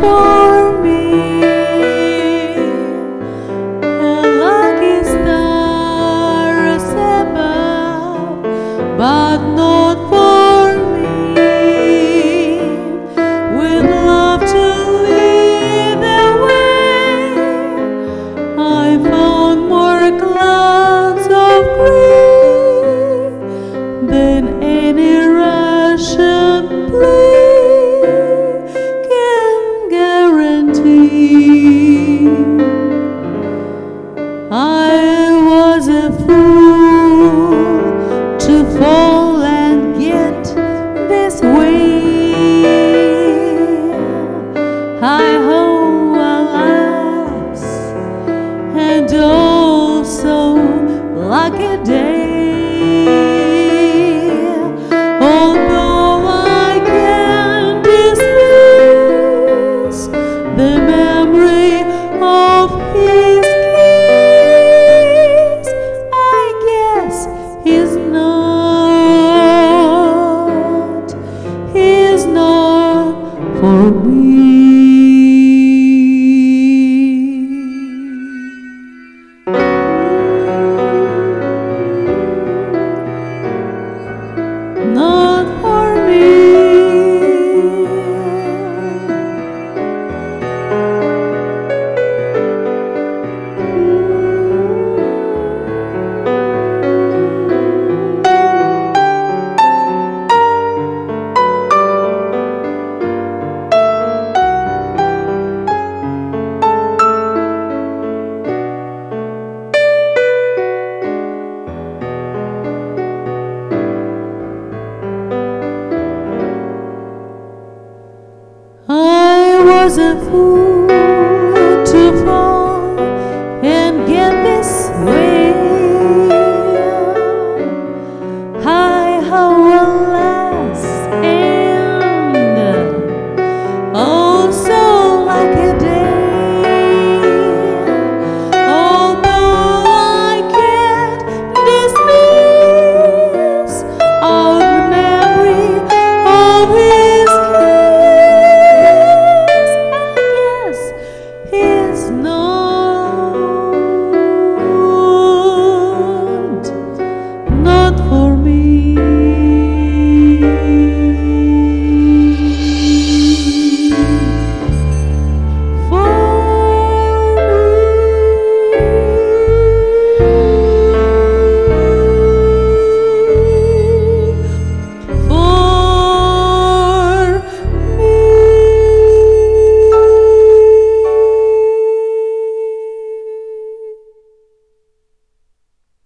for me. A lucky stars above, but not for me. With love to lead the way, I found more clouds of gray than any Russian play can guarantee. I was a fool to fall and get this way. I hope alas, and also lucky day. Although I can't dismiss the memory of his kiss, I guess he's not for me. Not for me. I was a fool